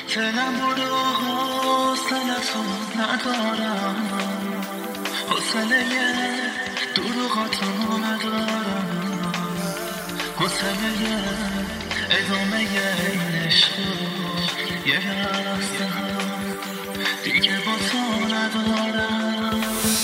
دلم برو حوصلتو ندارم، حوصله دروغاتو ندارم، حوصله ادامه این عشقو یه لحظه هم دیگه با تو ندارم.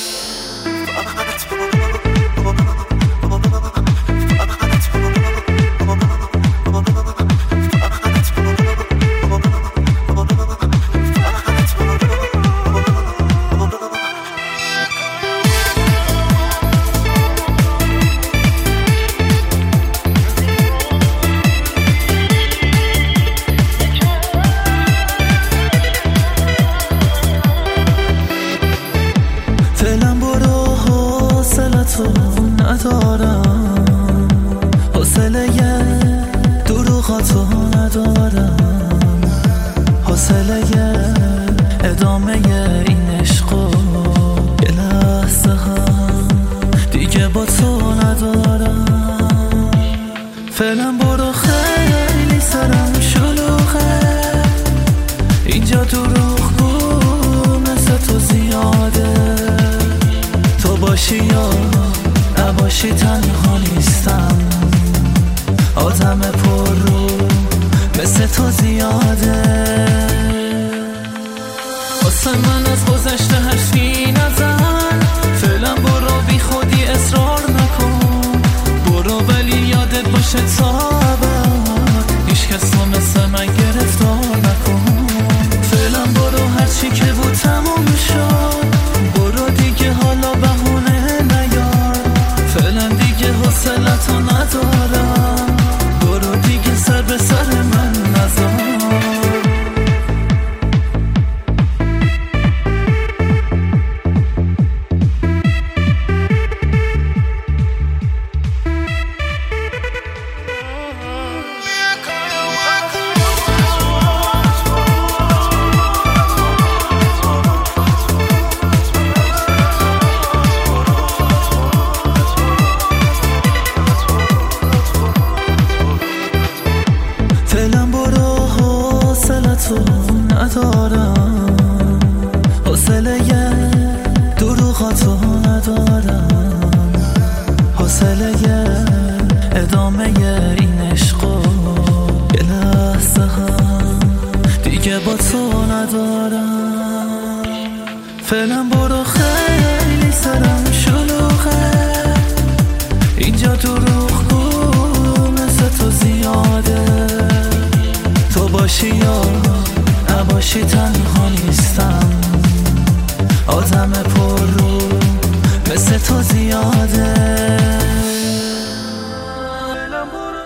دلم برو حوصلتو ندارم، حوصله دروغاتو ندارم، حوصله ادامه این عشقو یه لحظه هم دیگه با تو ندارم. فعلا برو خیلی سرم شلوغه، اینجا دروغگو مثل تو زیاده، تو باشی یا نباشی تنها نیستم، آدم پر رو مثل تو زیاده. واسه من از گذشته حرفی نزن، فعلا برو بی خودی اصرار نکن، برو ولی یادت باشه تا ابد هیچ کس رو مثل من گرفتار نکن. فعلا برو هرچی که بود تموم شد، برو دیگه حالا بهونه نیار، فعلا دیگه حوصلتو ندارم، برو دیگه سر به سر من نذار. فعلا برو حوصلتو ندارم، حوصله دروغاتو ندارم، حوصله ادامه این عشقو یه لحظه هم دیگه با تو ندارم. فعلا برو خیلی سرم شلوغه، اینجا دروغگو مثل تو زیاده، تو باشی یا نباشی تنها نیستم، آدم پر رو مثل تو زیاده.